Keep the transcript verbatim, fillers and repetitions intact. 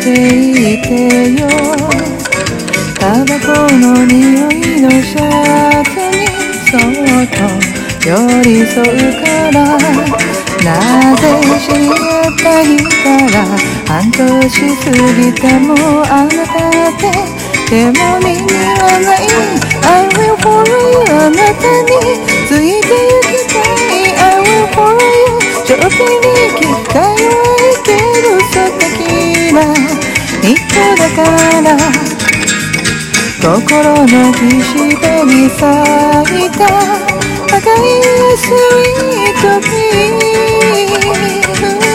ていてよ。タバコの匂いのシャツにそっと寄り添うから、なぜ知り合った日から半年過ぎてもあなたって手も身にはない。 I will follow you あなたについてゆきたい。 I will follow you ちょっぴり機会はいけど素敵な人だから、心の岸辺に咲いた赤いスイートピー